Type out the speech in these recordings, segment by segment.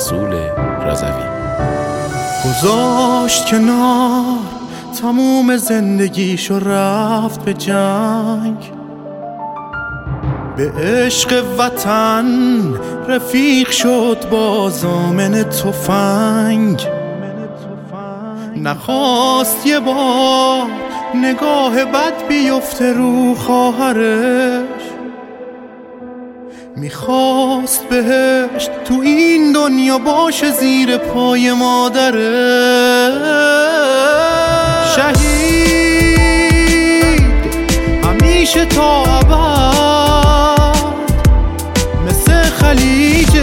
رسول رضوی. گذاشت کنار تموم زندگیشو رفت به جنگ، به عشق وطن رفیق شد با زامن تفنگ. نخواست یه بار نگاه بد بیفته رو خواهرش، میخواست بهشت تو این دنیا باشه زیر پای مادرش. شهید همیشه تا ابد مثل خلیج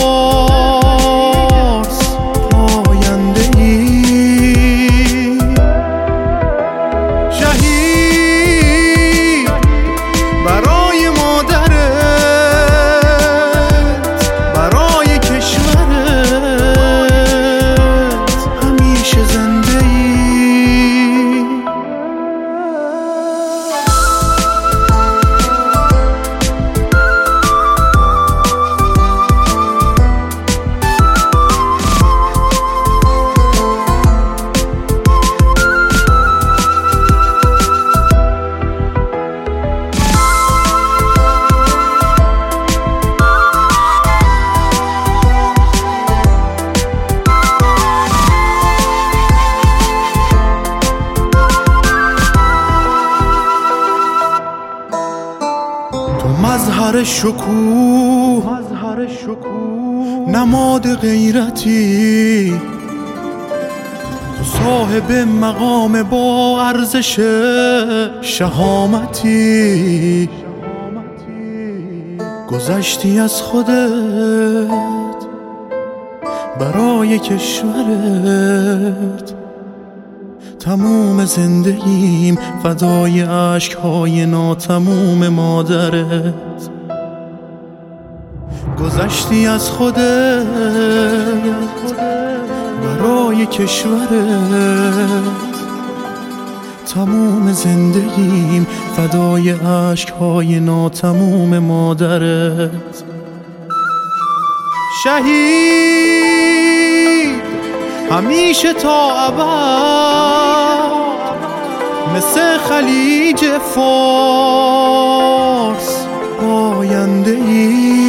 فارس پاینده ای. شهید برای مادرت، برای کشورت همیشه زنده ای. مظهر شکوه نماد غیرتی، تو صاحب مقام با ارزش شهامتی. گذشتی از خودت برای کشورت، تموم زندگیم فدای عشق‌های ناتموم مادرت. گذشتی از خودت برای کشورت، تموم زندگیم فدای عشق‌های ناتموم مادرت. شهید همیشه تا ابد مثل خلیج فارس پاینده ای.